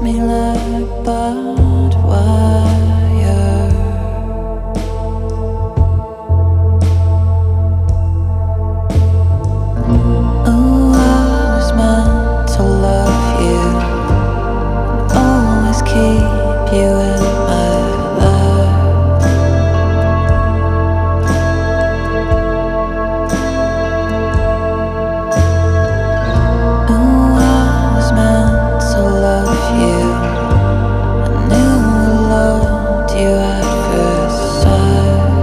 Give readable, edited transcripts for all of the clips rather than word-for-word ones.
me like barbed wire. Oh, I was meant to love you, always keep you in my life. Oh, I was meant to love you. I knew I loved you at first sight.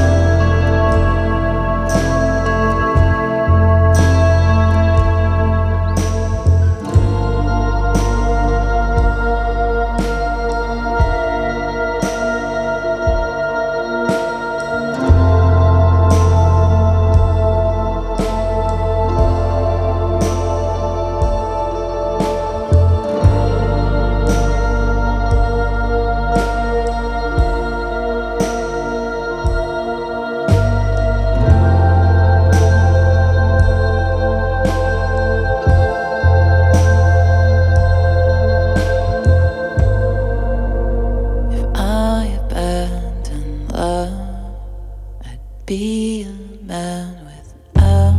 If I abandoned love, I'd be a man without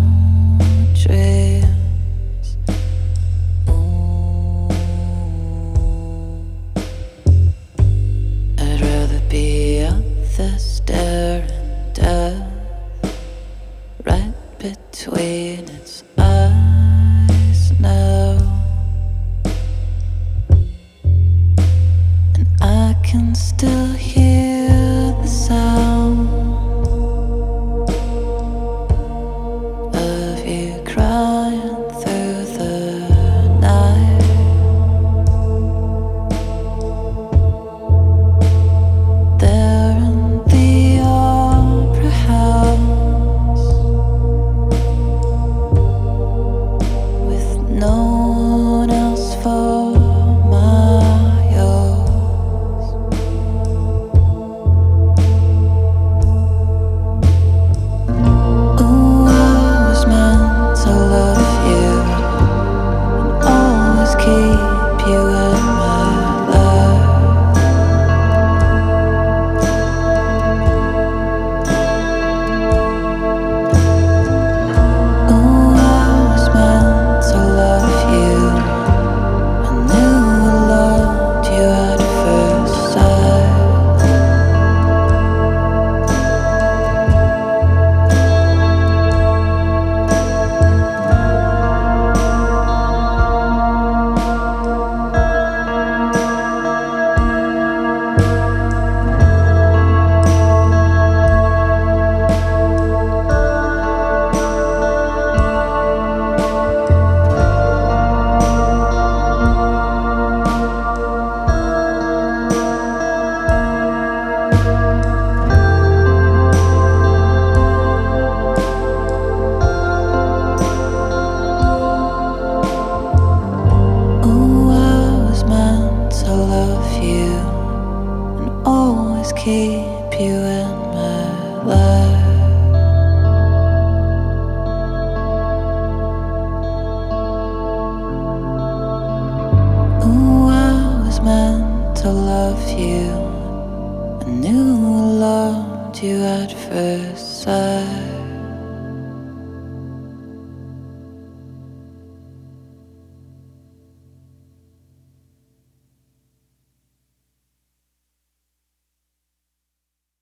dreams. Ooh. I'd rather be up there staring death right between its eyes now. And I can still hear the sound of you crying through the night. There in the opera house, with no one else for my yours. Ooh, I was meant to love you and always keep you in my life. Ooh, I was meant to love you. I knew I loved you at first sight. Ooh, I was meant to love you and always keep you in my life. Ooh, I was meant to love you. I knew I loved you at first sight.